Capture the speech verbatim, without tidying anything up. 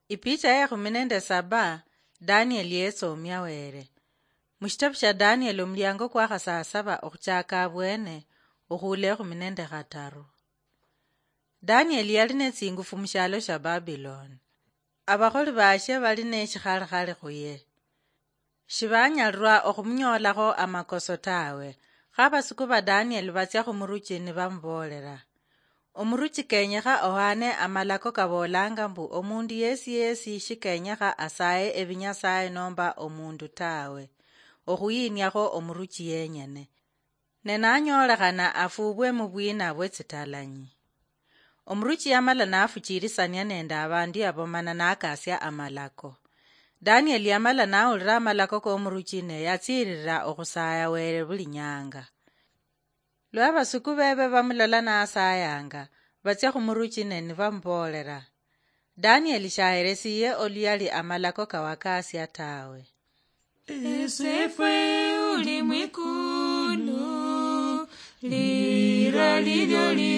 Ipicha ya khuminende saba, Daniel yesomya were. Mushitabu sha Daniel omulyango kwakha saa saba okhuchaka abwene okhule khuminende khataru. Daniel yali netsingufu mushalo sha Babylon. Abakholi bashe bali neshikhalkhali khuye. Shibanyalirwa okhumunyolakho amakoso tawe. Khabasuku ba Daniel batsya khumuruchi nibamubolera. Omuruchi kenyekha ohane amalako kabolanga mbu omundu yesi yesi shikenyekha asaye ebinyasaye nomba omundu tawe. Okhuyinyakho omuruchi yenyene. Nenanyolekhana afubwe mubwina bwetsitalanyi. Omuruchi yamala nafuchirisania nende abandu yabomana nakasya amalako. Daniel yamala nawulira amalako k'omuruchi ne yatsirira okhusaya were buli nyanga. Lwa basuku bebe bamulola nasayanga, batsya khumuruchi ne nibamubolera. Daniel shaheresiye oluyali amalako kawakasya tawe. Esefwe uli mwikulu, lira lilyo lilyo.